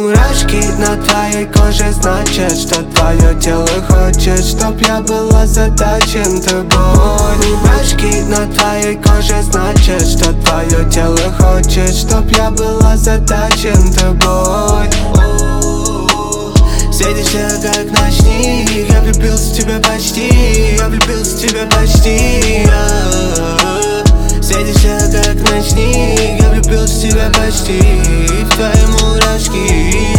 Мурашки на твоей коже значит, что твое тело хочет, чтоб я была задачен тобой. Мурашки на твоей коже значит, что твое тело хочет, чтоб я была задачен тобой. Светишься как ночник, я влюбился в тебя почти, я влюбился в тебя почти. Светишься как ночник, я влюбился в тебя почти, в твои мурашки.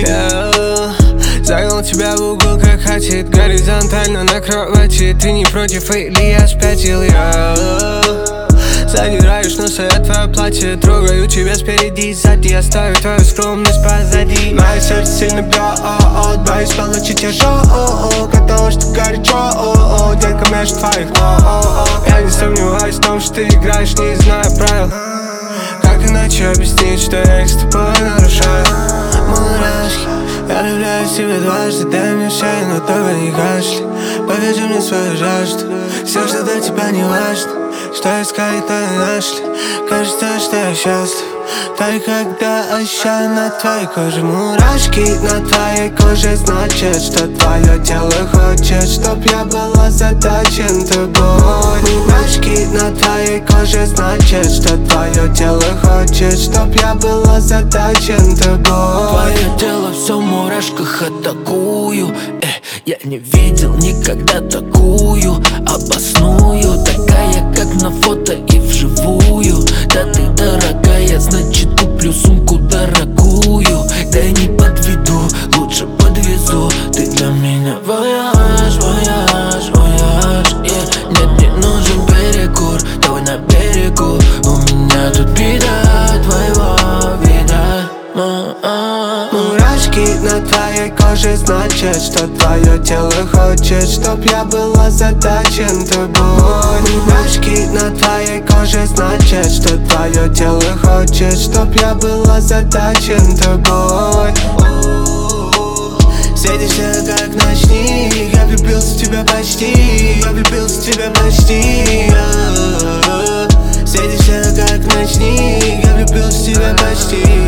Загнал тебя в угол, как хотит, горизонтально на кровати. Ты не против или я спятил, задираешь носа, я твое платье. Трогаю тебя спереди и сзади, оставлю твою скромность позади. Мое сердце сильно бьет, боюсь получить ожог от того, что горячо, детка между твоих ног. Я не сомневаюсь в том, что ты играешь, не зная правил. Как иначе объяснить, что я их с тобой нарушаю? Мурашки, я влюбляюсь в тебя дважды. Дай мне шею, но только не кашляй. Покажи мне свою жажду, все, что до тебя не важно. Что искали, то и нашли. Кажется, что я счастлив только когда ощущаю на твоей коже. Мурашки на твоей коже значит, что твое тело хочет, чтоб я была задачен тобой. Мурашки на твоей коже значит, что твое тело хочет, чтоб я была задачен тобой. Твое тело все в мурашках атакую. Я не видел никогда такую обосную, такая как на фото и вживую. Да ты дорогая, значит куплю сумку дорогую. Да не подведу, лучше подвезу. Ты для меня вояж, вояж, вояж, Нет, не нужен перекур, давай на берегу. У меня тут беда твоего вида. Мурашки на твоей коже значит, что твое тело хочет, чтоб я была задачен тобой. Мурашки на твоей коже значит, что твое тело хочет, чтоб я была задачен тобой. Светишься как ночник, я влюбился в тебя почти, я влюбился в тебя почти. Светишься как ночник, я влюбился в тебя почти.